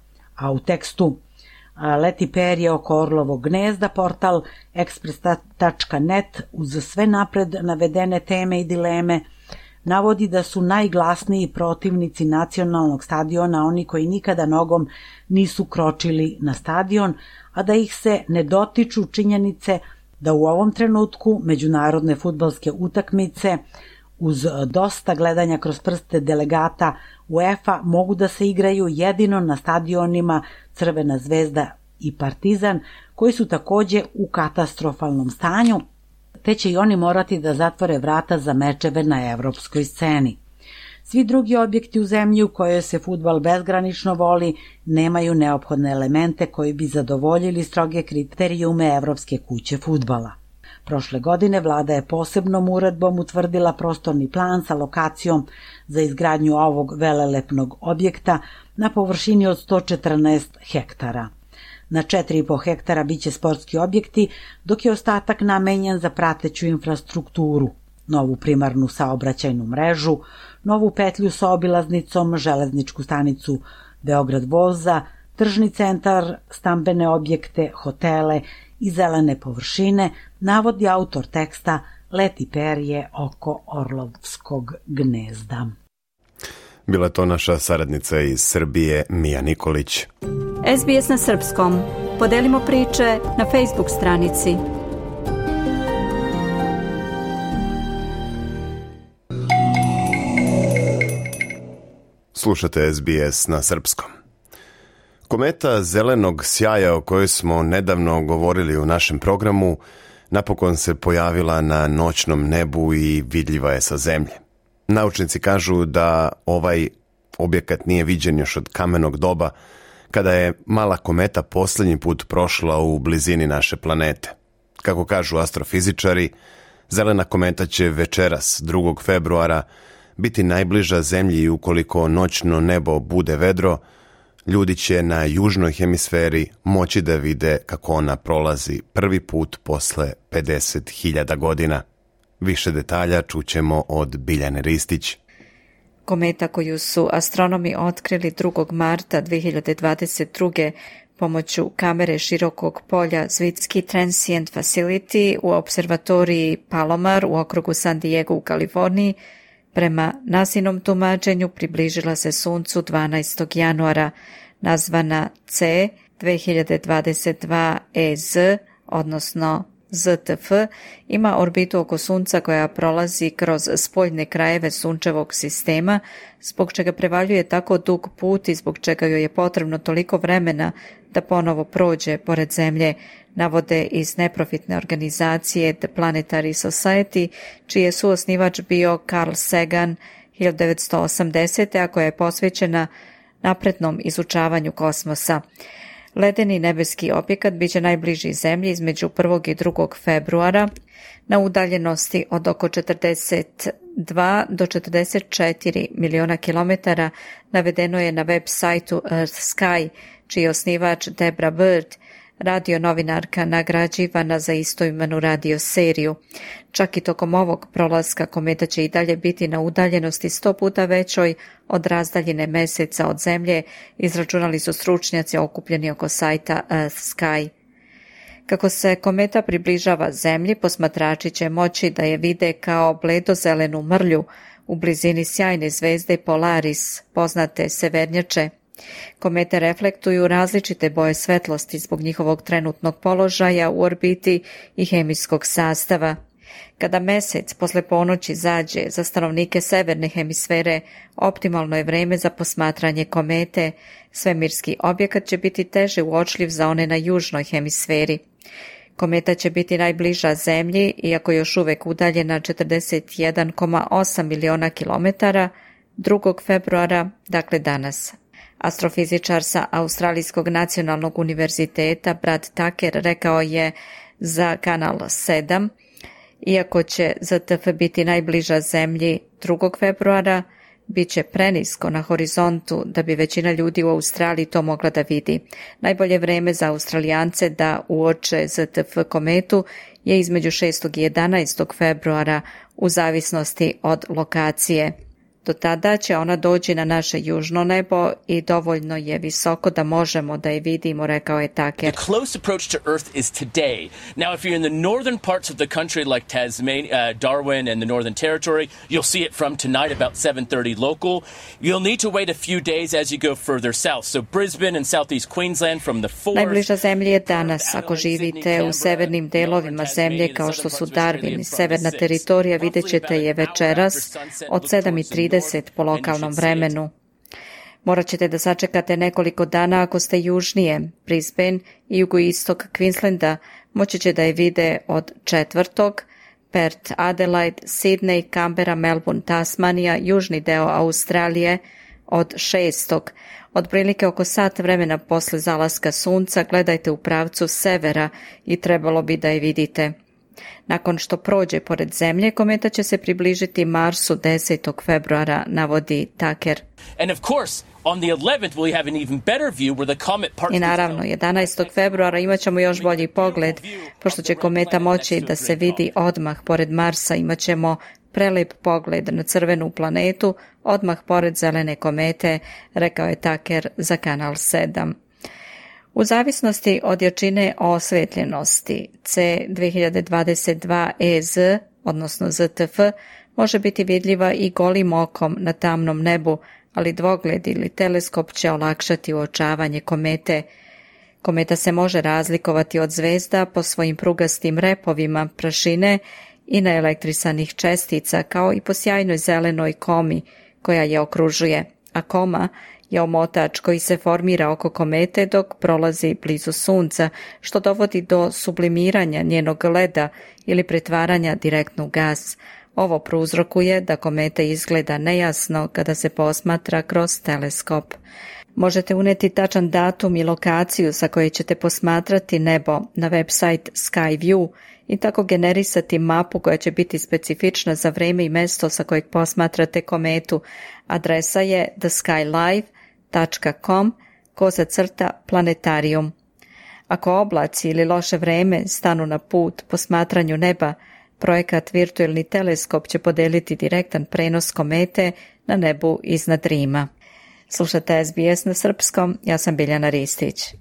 A u tekstu leti perje oko Orlovog gnezda, portal ekspres tačka net uz sve napred navedene teme i dileme navodi da su najglasniji protivnici nacionalnog stadiona oni koji nikada nogom nisu kročili na stadion, a da ih se ne dotiču činjenice da u ovom trenutku međunarodne fudbalske utakmice uz dosta gledanja kroz prste delegata UEFA mogu da se igraju jedino na stadionima Crvena zvezda i Partizan, koji su takođe u katastrofalnom stanju, te će i oni morati da zatvore vrata za mečeve na evropskoj sceni. Svi drugi objekti u zemlji u kojoj se fudbal bezgranično voli nemaju neophodne elemente koji bi zadovoljili stroge kriterijume Evropske kuće fudbala. Prošle godine vlada je posebnom uredbom utvrdila prostorni plan sa lokacijom za izgradnju ovog velelepnog objekta na površini od sto četrnaest hektara. Na četiri i po hektara biće sportski objekti, dok je ostatak namenjen za prateću infrastrukturu, novu primarnu saobraćajnu mrežu, novu petlju sa obilaznicom, železničku stanicu Beograd voza, tržni centar, stambene objekte, hotele i zelene površine, navodi autor teksta Leti perje oko Orlovskog gnezda. Bila je to naša saradnica iz Srbije, Mija Nikolić. S B S na srpskom. Podelimo priče na Facebook stranici. Slušate S B S na srpskom. Kometa zelenog sjaja o kojoj smo nedavno govorili u našem programu napokon se pojavila na noćnom nebu i vidljiva je sa zemlje. Naučnici kažu da ovaj objekat nije viđen još od kamenog doba, kada je mala kometa posljednji put prošla u blizini naše planete. Kako kažu astrofizičari, zelena kometa će večeras, drugog februara, biti najbliža zemlji i ukoliko noćno nebo bude vedro, ljudi će na južnoj hemisferi moći da vide kako ona prolazi prvi put posle pedeset hiljada godina. Više detalja čućemo od Biljane Ristić. Kometa koju su astronomi otkrili drugog marta dve hiljade dvadeset druge pomoću kamere širokog polja Zwittski Transient Facility u observatoriji Palomar u okrugu San Diego u Kaliforniji, prema nasinom tumačenju približila se Suncu dvanaestog januara, nazvana C dve hiljade dvadeset dva E Z, odnosno Z T F, ima orbitu oko Sunca koja prolazi kroz spoljne krajeve sunčevog sistema, zbog čega prevaljuje tako dug put i zbog čega joj je potrebno toliko vremena da ponovo prođe pored Zemlje, navode iz neprofitne organizacije The Planetary Society, čiji je suosnivač bio Carl Sagan hiljadu devetsto osamdesete. a koja je posvećena naprednom izučavanju kosmosa. Ledeni nebeski objekat biće najbliži Zemlji između prvog i drugog februara na udaljenosti od oko četrdeset dva do četrdeset četiri miliona kilometara, navedeno je na web sajtu Earth Sky, čiji je osnivač Debra Bird, radio novinarka nagrađivana za istoimenu radio seriju. Čak i tokom ovog prolaska kometa će i dalje biti na udaljenosti sto puta većoj od razdaljine meseca od Zemlje, izračunali su stručnjaci okupljeni oko sajta Earth Sky. Kako se kometa približava Zemlji, posmatrači će moći da je vide kao bledozelenu mrlju u blizini sjajne zvezde Polaris, poznate severnjače. Komete reflektuju različite boje svetlosti zbog njihovog trenutnog položaja u orbiti i hemijskog sastava. Kada mesec posle ponoći zađe za stanovnike severne hemisfere, optimalno je vreme za posmatranje komete. Svemirski objekat će biti teže uočljiv za one na južnoj hemisferi. Kometa će biti najbliža Zemlji, iako još uvek udaljena četrdeset jedan zarez osam miliona kilometara, drugog februara, dakle danas. Astrofizičar sa Australijskog nacionalnog univerziteta Brad Tucker rekao je za Kanal sedam, iako će Z T F biti najbliža Zemlji drugog februara, bit će prenisko na horizontu da bi većina ljudi u Australiji to mogla da vidi. Najbolje vreme za Australijance da uoče Z T F kometu je između šestog i jedanaestog februara u zavisnosti od lokacije. Do tada će ona doći na naše južno nebo i dovoljno je visoko da možemo da je vidimo, rekao je Tucker. The close approach to Earth is today. Now, if you're in the northern parts of the country like Tasmania, uh, Darwin and the Northern Territory, you'll see it from tonight about seven thirty local. You'll need to wait a few days as you go further south. So Brisbane and southeast Queensland from the fourth. Najbliža Zemlji je danas. Ako živite u severnim delovima Zemlje kao što su Darwin i severna teritorija, vidjet ćete je večeras od sedam i trideset po lokalnom vremenu. Morat ćete da sačekate nekoliko dana ako ste južnije. Brisbane i jugoistok Queenslanda moći će da je vide od četvrtog, Perth, Adelaide, Sydney, Canberra, Melbourne, Tasmanija, južni deo Australije od šestog. Otprilike oko sat vremena posle zalaska sunca gledajte u pravcu severa i trebalo bi da je vidite. Nakon što prođe pored Zemlje, kometa će se približiti Marsu desetog februara, navodi Tucker. And of course, on the eleventh we'll have an even better view where the comet parts. I naravno, jedanaestog februara imat ćemo još bolji pogled, pošto će kometa moći da se vidi odmah pored Marsa, imat ćemo prelep pogled na crvenu planetu, odmah pored zelene komete, rekao je Tucker za Kanal sedam. U zavisnosti od jačine osvetljenosti, C dve hiljade dvadeset dva E Z, odnosno Z T F, može biti vidljiva i golim okom na tamnom nebu, ali dvogled ili teleskop će olakšati uočavanje komete. Kometa se može razlikovati od zvezda po svojim prugastim repovima prašine i naelektrisanih čestica, kao i po sjajnoj zelenoj komi koja je okružuje, a koma je omotač koji se formira oko komete dok prolazi blizu sunca, što dovodi do sublimiranja njenog leda ili pretvaranja direktno u gas. Ovo prouzrokuje da kometa izgleda nejasno kada se posmatra kroz teleskop. Možete uneti tačan datum i lokaciju sa koje ćete posmatrati nebo na website Skyview i tako generisati mapu koja će biti specifična za vreme i mesto sa kojeg posmatrate kometu. Adresa je the sky live dot com koza crta planetarium. Ako oblaci ili loše vreme stanu na put posmatranju neba, projekat Virtuelni teleskop će podeliti direktan prenos komete na nebu iznad Rima. Slušate S B S na srpskom, ja sam Biljana Ristić.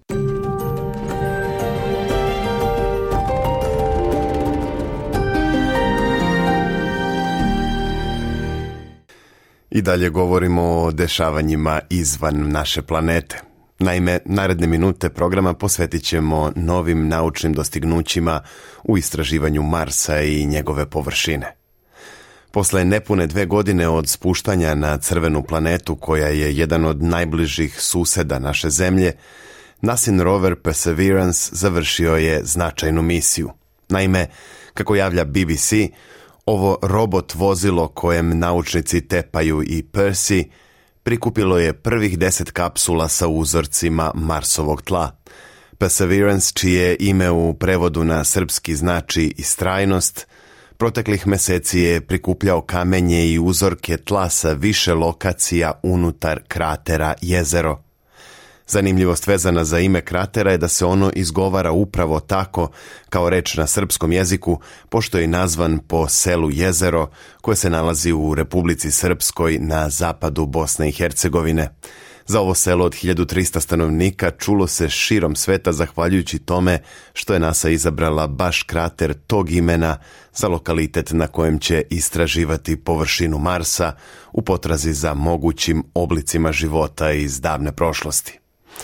I dalje govorimo o dešavanjima izvan naše planete. Naime, naredne minute programa posvetit ćemo novim naučnim dostignućima u istraživanju Marsa i njegove površine. Posle nepune dve godine od spuštanja na crvenu planetu, koja je jedan od najbližih suseda naše Zemlje, NASAin rover Perseverance završio je značajnu misiju. Naime, kako javlja B B C, ovo robot vozilo kojem naučnici tepaju i Percy prikupilo je prvih deset kapsula sa uzorcima Marsovog tla. Perseverance, čije ime u prevodu na srpski znači istrajnost, proteklih meseci je prikupljao kamenje i uzorke tla sa više lokacija unutar kratera Jezero. Zanimljivost vezana za ime kratera je da se ono izgovara upravo tako kao reč na srpskom jeziku, pošto je nazvan po selu Jezero koje se nalazi u Republici Srpskoj na zapadu Bosne i Hercegovine. Za ovo selo od hiljadu trista stanovnika čulo se širom sveta zahvaljujući tome što je NASA izabrala baš krater tog imena za lokalitet na kojem će istraživati površinu Marsa u potrazi za mogućim oblicima života iz davne prošlosti.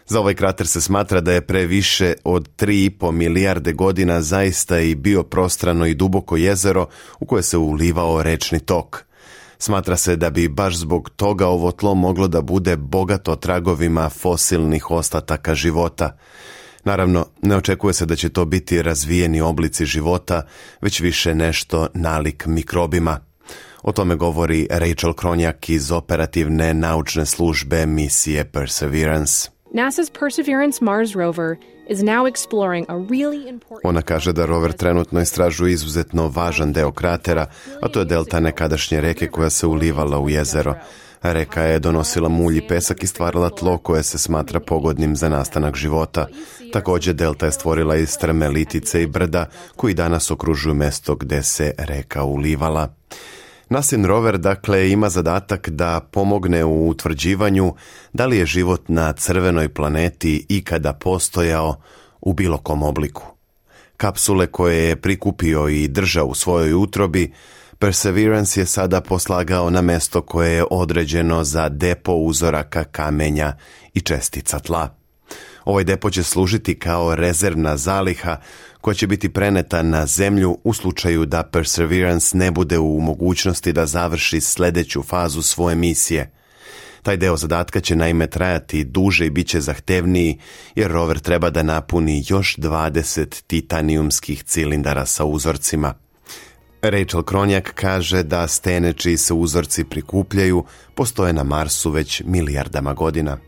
Za ovaj krater se smatra da je pre više od tri i po milijarde godina zaista i bio prostrano i duboko jezero u koje se ulivao rečni tok. Smatra se da bi baš zbog toga ovo tlo moglo da bude bogato tragovima fosilnih ostataka života. Naravno, ne očekuje se da će to biti razvijeni oblici života, već više nešto nalik mikrobima. O tome govori Rachel Kronjak iz operativne naučne službe misije Perseverance. NASA's Perseverance Mars rover is now exploring a really important... Ona kaže da rover trenutno istražuje izuzetno važan deo kratera, a to je delta nekadašnje reke koja se ulivala u jezero. Reka je donosila mulj i pesak i stvarala tlo koje se smatra pogodnim za nastanak života. Također delta je stvorila i strme litice i brda koji danas okružuju mesto gde se reka ulivala. NASIN rover dakle ima zadatak da pomogne u utvrđivanju da li je život na crvenoj planeti ikada postojao u bilo kom obliku. Kapsule koje je prikupio i držao u svojoj utrobi, Perseverance je sada poslagao na mesto koje je određeno za depo uzoraka kamenja i čestica tla. Ovaj depo će služiti kao rezervna zaliha koja će biti preneta na zemlju u slučaju da Perseverance ne bude u mogućnosti da završi sljedeću fazu svoje misije. Taj deo zadatka će naime trajati duže i bit će zahtevniji jer rover treba da napuni još dvadeset titanijumskih cilindara sa uzorcima. Rachel Kronjak kaže da stene čiji se uzorci prikupljaju postoje na Marsu već milijardama godina.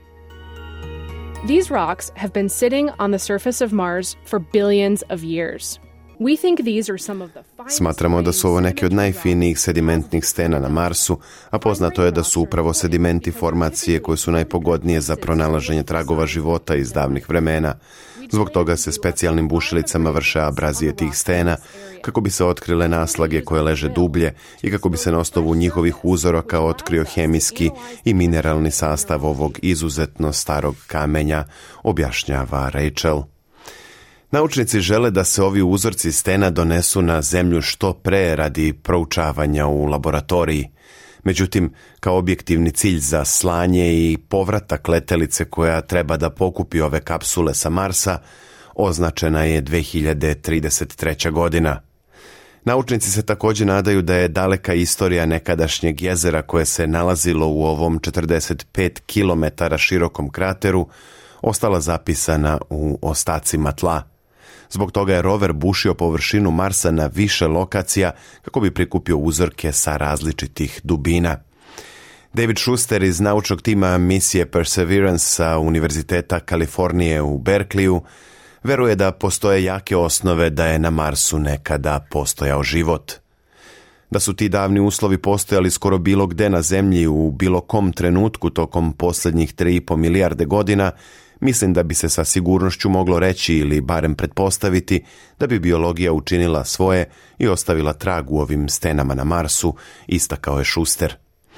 These rocks have been sitting on the surface of Mars for billions of years. We think these are some of the finest... Smatramo da su ovo neki od najfinijih sedimentnih stena na Marsu, a poznato je da su upravo sedimenti formacije koje su najpogodnije za pronalaženje tragova života iz davnih vremena. Zbog toga se specijalnim bušilicama vrše abrazije tih stena, kako bi se otkrile naslage koje leže dublje i kako bi se na osnovu njihovih uzoraka otkrio hemijski i mineralni sastav ovog izuzetno starog kamenja, objašnjava Rachel. Naučnici žele da se ovi uzorci stena donesu na zemlju što pre radi proučavanja u laboratoriji. Međutim, kao objektivni cilj za slanje i povratak letelice koja treba da pokupi ove kapsule sa Marsa, označena je dve hiljade trideset treća. godina. Naučnici se također nadaju da je daleka istorija nekadašnjeg jezera koje se nalazilo u ovom četrdeset pet kilometara širokom krateru ostala zapisana u ostacima tla. Zbog toga je rover bušio površinu Marsa na više lokacija kako bi prikupio uzorke sa različitih dubina. David Schuster iz naučnog tima misije Perseverance sa Univerziteta Kalifornije u Berkeleyu veruje da postoje jake osnove da je na Marsu nekada postojao život. Da su ti davni uslovi postojali skoro bilo gde na Zemlji u bilo kom trenutku tokom posljednjih tri i po milijarde godina, mislim da bi se sa sigurnošću moglo reći ili barem pretpostaviti da bi biologija učinila svoje i ostavila trag u ovim stenama na Marsu, istakao je Schuster.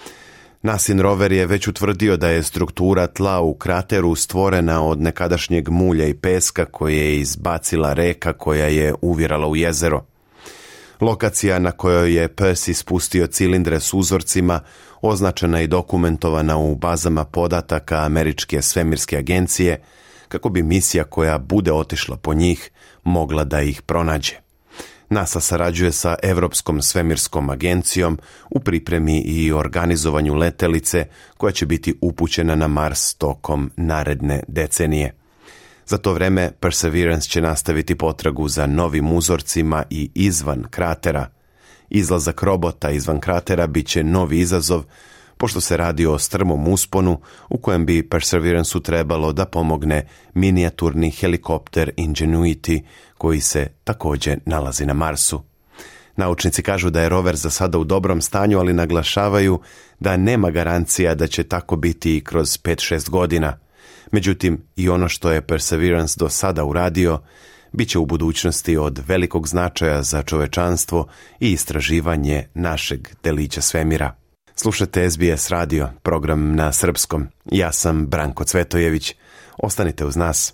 NASIN rover je već utvrdio da je struktura tla u krateru stvorena od nekadašnjeg mulja i peska koje je izbacila reka koja je uvirala u jezero. Lokacija na kojoj je Percy spustio cilindre s uzorcima označena i dokumentovana u bazama podataka Američke svemirske agencije kako bi misija koja bude otišla po njih mogla da ih pronađe. NASA sarađuje sa Evropskom svemirskom agencijom u pripremi i organizovanju letelice koja će biti upućena na Mars tokom naredne decenije. Za to vreme Perseverance će nastaviti potragu za novim uzorcima i izvan kratera. Izlazak robota izvan kratera bit će novi izazov, pošto se radi o strmom usponu u kojem bi Perseverance-u trebalo da pomogne minijaturni helikopter Ingenuity koji se također nalazi na Marsu. Naučnici kažu da je rover za sada u dobrom stanju, ali naglašavaju da nema garancija da će tako biti i kroz pet šest godina. Međutim, i ono što je Perseverance do sada uradio, bit će u budućnosti od velikog značaja za čovečanstvo i istraživanje našeg delića svemira. Slušate S B S radio, program na srpskom. Ja sam Branko Cvetojević. Ostanite uz nas.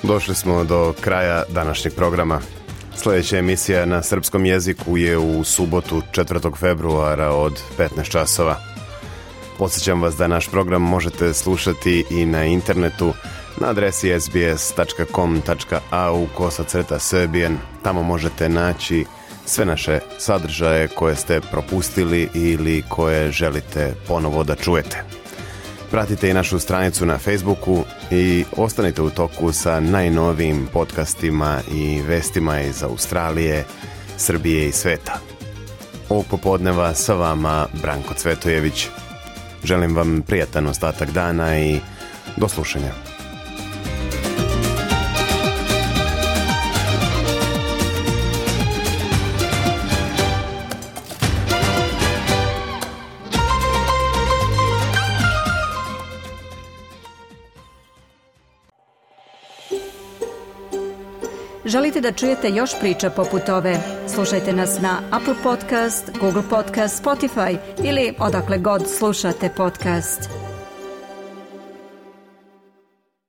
Došli smo do kraja današnjeg programa. Sljedeća emisija na srpskom jeziku je u subotu četvrtog februara od petnaest časova. Podsjećam vas da naš program možete slušati i na internetu na adresi s b s tačka com tačka a u kosacrta serbian. Tamo možete naći sve naše sadržaje koje ste propustili ili koje želite ponovo da čujete. Pratite i našu stranicu na Facebooku i ostanite u toku sa najnovijim podcastima i vestima iz Australije, Srbije i sveta. Ovog popodneva sa vama Branko Cvetojević. Želim vam prijatan ostatak dana i do slušanja. Želite da čujete još priča poput ove? Slušajte nas na Apple Podcast, Google Podcast, Spotify ili odakle god slušate podcast.